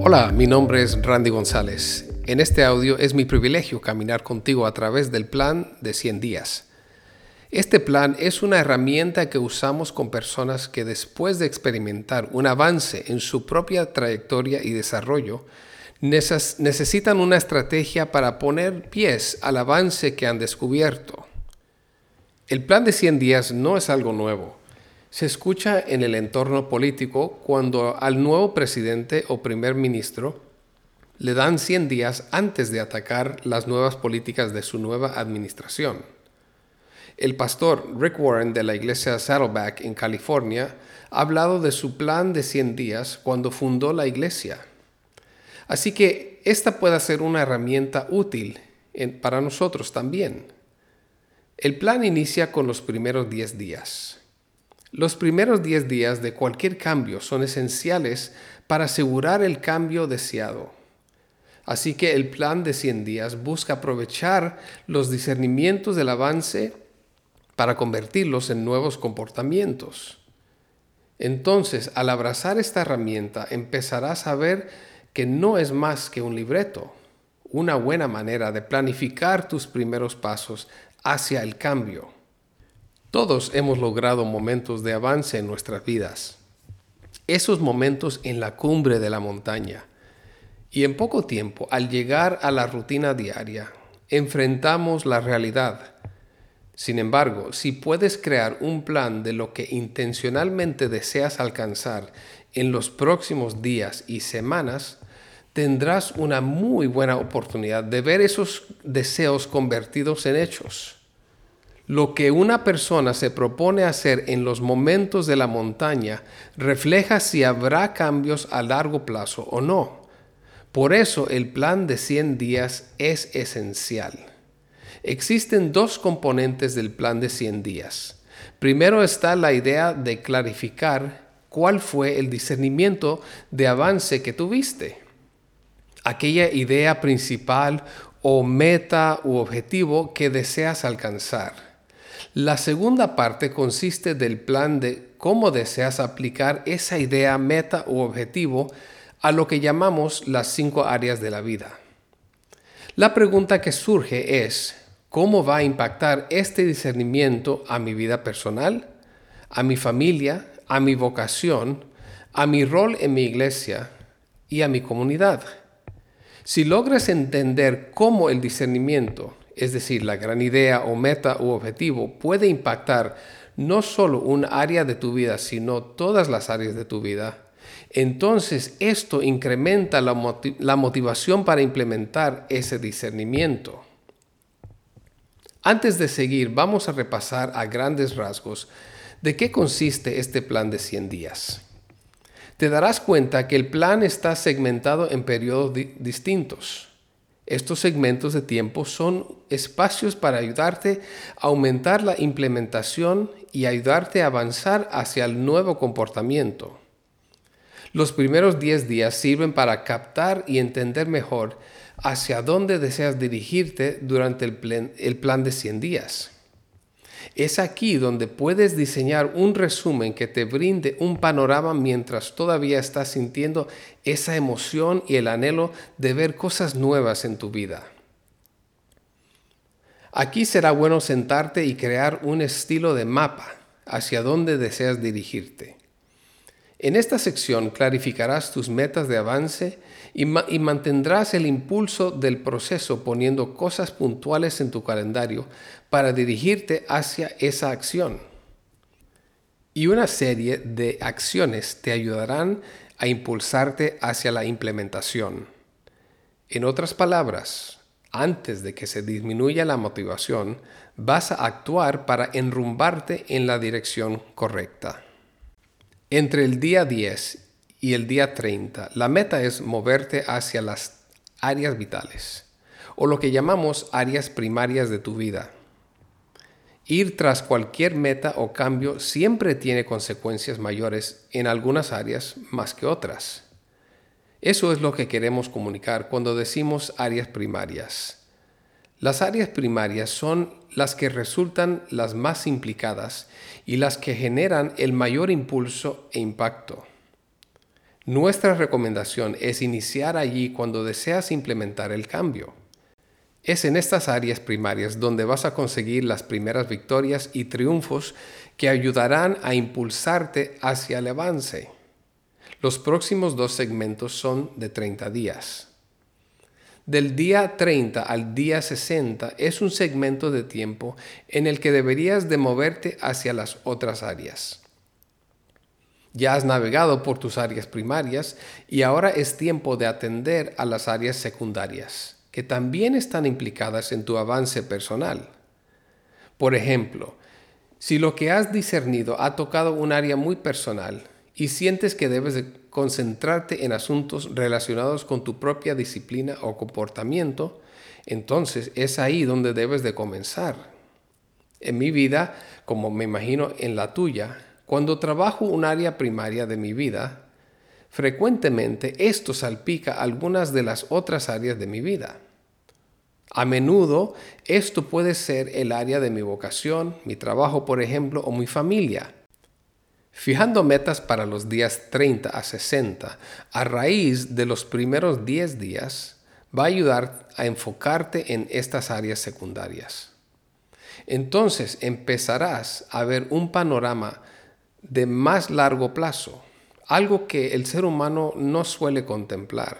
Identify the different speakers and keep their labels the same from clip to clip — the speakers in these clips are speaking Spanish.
Speaker 1: Hola, mi nombre es Randy González. En este audio es mi privilegio caminar contigo a través del plan de 100 días. Este plan es una herramienta que usamos con personas que después de experimentar un avance en su propia trayectoria y desarrollo, necesitan una estrategia para poner pies al avance que han descubierto. El plan de 100 días no es algo nuevo. Se escucha en el entorno político cuando al nuevo presidente o primer ministro le dan 100 días antes de atacar las nuevas políticas de su nueva administración. El pastor Rick Warren de la iglesia Saddleback en California ha hablado de su plan de 100 días cuando fundó la iglesia. Así que esta puede ser una herramienta útil para nosotros también. El plan inicia con los primeros 10 días. Los primeros 10 días de cualquier cambio son esenciales para asegurar el cambio deseado. Así que el plan de 100 días busca aprovechar los discernimientos del avance para convertirlos en nuevos comportamientos. Entonces, al abrazar esta herramienta, empezarás a ver que no es más que un libreto, una buena manera de planificar tus primeros pasos hacia el cambio. Todos hemos logrado momentos de avance en nuestras vidas. Esos momentos en la cumbre de la montaña. Y en poco tiempo, al llegar a la rutina diaria, enfrentamos la realidad. Sin embargo, si puedes crear un plan de lo que intencionalmente deseas alcanzar en los próximos días y semanas, tendrás una muy buena oportunidad de ver esos deseos convertidos en hechos. Lo que una persona se propone hacer en los momentos de la montaña refleja si habrá cambios a largo plazo o no. Por eso el plan de 100 días es esencial. Existen dos componentes del plan de 100 días. Primero está la idea de clarificar cuál fue el discernimiento de avance que tuviste. Aquella idea principal o meta u objetivo que deseas alcanzar. La segunda parte consiste del plan de cómo deseas aplicar esa idea, meta u objetivo a lo que llamamos las 5 áreas de la vida. La pregunta que surge es, ¿cómo va a impactar este discernimiento a mi vida personal, a mi familia, a mi vocación, a mi rol en mi iglesia y a mi comunidad? Si logras entender cómo el discernimiento, es decir, la gran idea o meta u objetivo, puede impactar no solo un área de tu vida, sino todas las áreas de tu vida, entonces esto incrementa la motivación para implementar ese discernimiento. Antes de seguir, vamos a repasar a grandes rasgos de qué consiste este plan de 100 días. Te darás cuenta que el plan está segmentado en periodos distintos. Estos segmentos de tiempo son espacios para ayudarte a aumentar la implementación y ayudarte a avanzar hacia el nuevo comportamiento. Los primeros 10 días sirven para captar y entender mejor hacia dónde deseas dirigirte durante el plan de 100 días. Es aquí donde puedes diseñar un resumen que te brinde un panorama mientras todavía estás sintiendo esa emoción y el anhelo de ver cosas nuevas en tu vida. Aquí será bueno sentarte y crear un estilo de mapa hacia dónde deseas dirigirte. En esta sección clarificarás tus metas de avance y mantendrás el impulso del proceso poniendo cosas puntuales en tu calendario para dirigirte hacia esa acción. Y una serie de acciones te ayudarán a impulsarte hacia la implementación. En otras palabras, antes de que se disminuya la motivación, vas a actuar para enrumbarte en la dirección correcta. Entre el día 10 y el día 30, la meta es moverte hacia las áreas vitales, o lo que llamamos áreas primarias de tu vida. Ir tras cualquier meta o cambio siempre tiene consecuencias mayores en algunas áreas más que otras. Eso es lo que queremos comunicar cuando decimos áreas primarias. Las áreas primarias son las que resultan las más implicadas y las que generan el mayor impulso e impacto. Nuestra recomendación es iniciar allí cuando deseas implementar el cambio. Es en estas áreas primarias donde vas a conseguir las primeras victorias y triunfos que ayudarán a impulsarte hacia el avance. Los próximos 2 segmentos son de 30 días. Del día 30 al día 60 es un segmento de tiempo en el que deberías de moverte hacia las otras áreas. Ya has navegado por tus áreas primarias y ahora es tiempo de atender a las áreas secundarias, que también están implicadas en tu avance personal. Por ejemplo, si lo que has discernido ha tocado un área muy personal y sientes que debes de concentrarte en asuntos relacionados con tu propia disciplina o comportamiento, entonces es ahí donde debes de comenzar. En mi vida, como me imagino en la tuya, cuando trabajo un área primaria de mi vida, frecuentemente esto salpica algunas de las otras áreas de mi vida. A menudo esto puede ser el área de mi vocación, mi trabajo, por ejemplo, o mi familia. Fijando metas para los días 30 a 60 a raíz de los primeros 10 días va a ayudar a enfocarte en estas áreas secundarias. Entonces empezarás a ver un panorama de más largo plazo, algo que el ser humano no suele contemplar.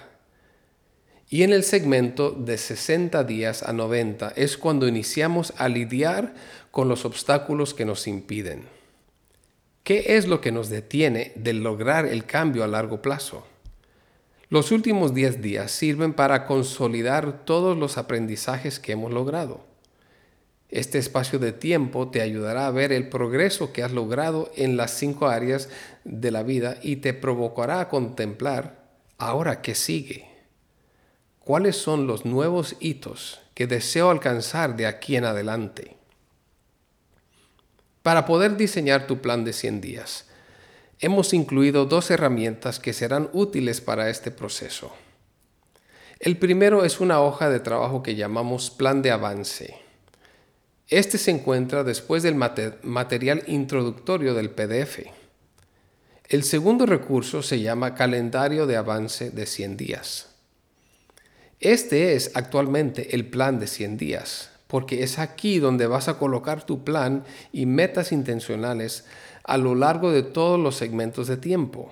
Speaker 1: Y en el segmento de 60 días a 90 es cuando iniciamos a lidiar con los obstáculos que nos impiden. ¿Qué es lo que nos detiene de lograr el cambio a largo plazo? Los últimos 10 días sirven para consolidar todos los aprendizajes que hemos logrado. Este espacio de tiempo te ayudará a ver el progreso que has logrado en las 5 áreas de la vida y te provocará a contemplar ahora qué sigue. ¿Cuáles son los nuevos hitos que deseo alcanzar de aquí en adelante? Para poder diseñar tu plan de 100 días, hemos incluido 2 herramientas que serán útiles para este proceso. El primero es una hoja de trabajo que llamamos plan de avance. Este se encuentra después del material introductorio del PDF. El segundo recurso se llama calendario de avance de 100 días. Este es actualmente el plan de 100 días, porque es aquí donde vas a colocar tu plan y metas intencionales a lo largo de todos los segmentos de tiempo.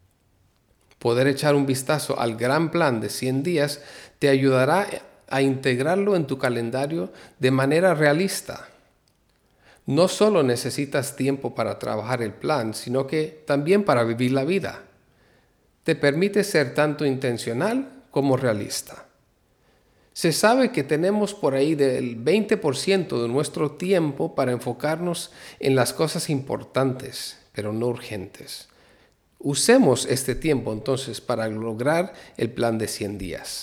Speaker 1: Poder echar un vistazo al gran plan de 100 días te ayudará a integrarlo en tu calendario de manera realista. No solo necesitas tiempo para trabajar el plan, sino que también para vivir la vida. Te permite ser tanto intencional como realista. Se sabe que tenemos por ahí del 20% de nuestro tiempo para enfocarnos en las cosas importantes, pero no urgentes. Usemos este tiempo entonces para lograr el plan de 100 días.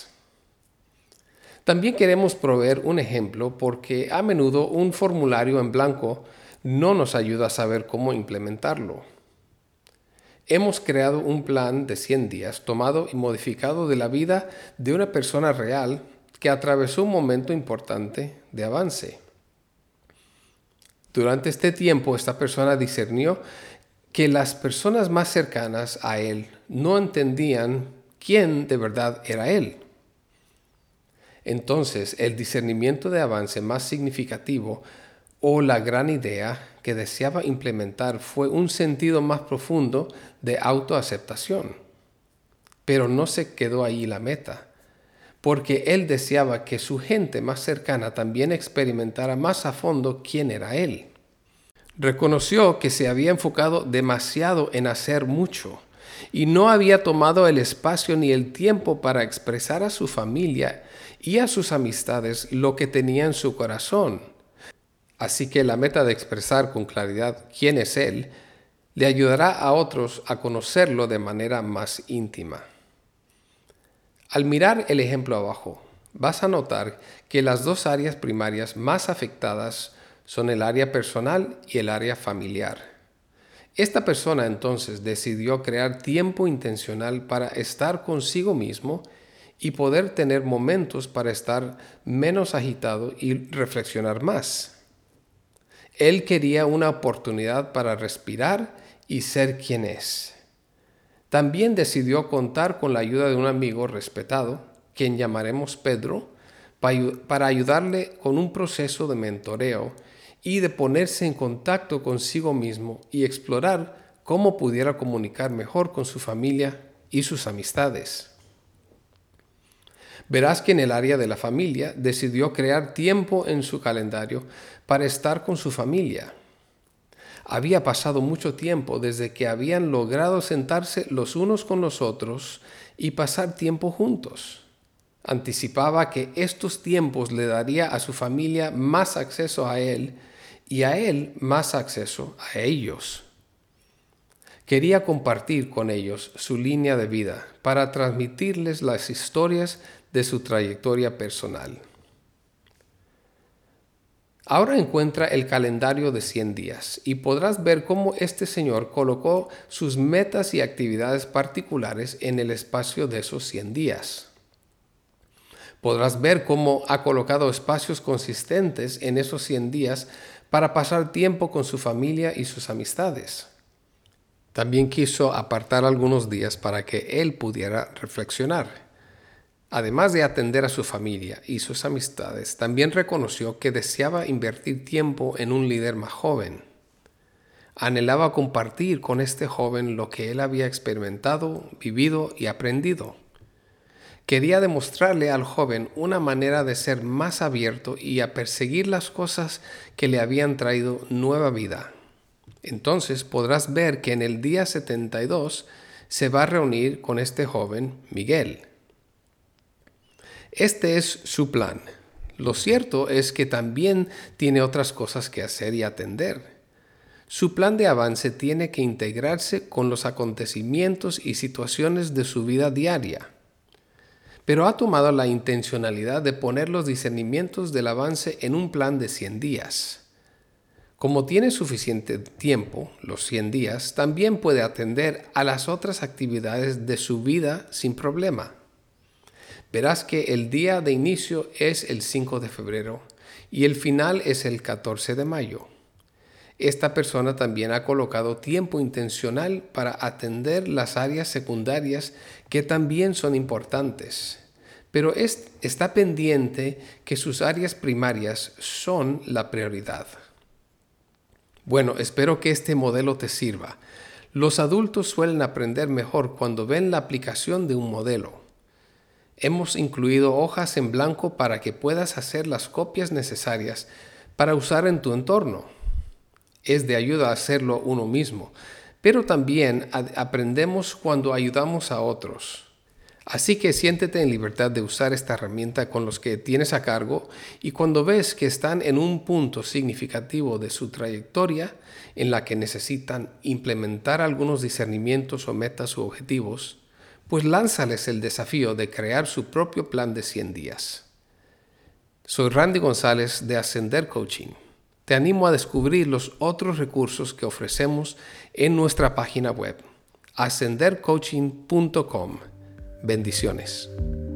Speaker 1: También queremos proveer un ejemplo porque a menudo un formulario en blanco no nos ayuda a saber cómo implementarlo. Hemos creado un plan de 100 días tomado y modificado de la vida de una persona real que atravesó un momento importante de avance. Durante este tiempo, esta persona discernió que las personas más cercanas a él no entendían quién de verdad era él. Entonces, el discernimiento de avance más significativo o la gran idea que deseaba implementar fue un sentido más profundo de autoaceptación. Pero no se quedó ahí la meta, porque él deseaba que su gente más cercana también experimentara más a fondo quién era él. Reconoció que se había enfocado demasiado en hacer mucho y no había tomado el espacio ni el tiempo para expresar a su familia y a sus amistades lo que tenía en su corazón. Así que la meta de expresar con claridad quién es él le ayudará a otros a conocerlo de manera más íntima. Al mirar el ejemplo abajo, vas a notar que las 2 áreas primarias más afectadas son el área personal y el área familiar. Esta persona entonces decidió crear tiempo intencional para estar consigo mismo y poder tener momentos para estar menos agitado y reflexionar más. Él quería una oportunidad para respirar y ser quien es. También decidió contar con la ayuda de un amigo respetado, quien llamaremos Pedro, para ayudarle con un proceso de mentoreo y de ponerse en contacto consigo mismo y explorar cómo pudiera comunicar mejor con su familia y sus amistades. Verás que en el área de la familia decidió crear tiempo en su calendario para estar con su familia. Había pasado mucho tiempo desde que habían logrado sentarse los unos con los otros y pasar tiempo juntos. Anticipaba que estos tiempos le daría a su familia más acceso a él y a él más acceso a ellos. Quería compartir con ellos su línea de vida para transmitirles las historias de su trayectoria personal. Ahora encuentra el calendario de 100 días y podrás ver cómo este señor colocó sus metas y actividades particulares en el espacio de esos 100 días. Podrás ver cómo ha colocado espacios consistentes en esos 100 días para pasar tiempo con su familia y sus amistades. También quiso apartar algunos días para que él pudiera reflexionar. Además de atender a su familia y sus amistades, también reconoció que deseaba invertir tiempo en un líder más joven. Anhelaba compartir con este joven lo que él había experimentado, vivido y aprendido. Quería demostrarle al joven una manera de ser más abierto y a perseguir las cosas que le habían traído nueva vida. Entonces podrás ver que en el día 72 se va a reunir con este joven, Miguel. Este es su plan. Lo cierto es que también tiene otras cosas que hacer y atender. Su plan de avance tiene que integrarse con los acontecimientos y situaciones de su vida diaria. Pero ha tomado la intencionalidad de poner los discernimientos del avance en un plan de 100 días. Como tiene suficiente tiempo, los 100 días, también puede atender a las otras actividades de su vida sin problema. Verás que el día de inicio es el 5 de febrero y el final es el 14 de mayo. Esta persona también ha colocado tiempo intencional para atender las áreas secundarias que también son importantes, pero está pendiente que sus áreas primarias son la prioridad. Bueno, espero que este modelo te sirva. Los adultos suelen aprender mejor cuando ven la aplicación de un modelo. Hemos incluido hojas en blanco para que puedas hacer las copias necesarias para usar en tu entorno. Es de ayuda a hacerlo uno mismo, pero también aprendemos cuando ayudamos a otros. Así que siéntete en libertad de usar esta herramienta con los que tienes a cargo y cuando ves que están en un punto significativo de su trayectoria en la que necesitan implementar algunos discernimientos o metas u objetivos, pues lánzales el desafío de crear su propio plan de 100 días. Soy Randy González de Ascender Coaching. Te animo a descubrir los otros recursos que ofrecemos en nuestra página web, ascendercoaching.com. Bendiciones.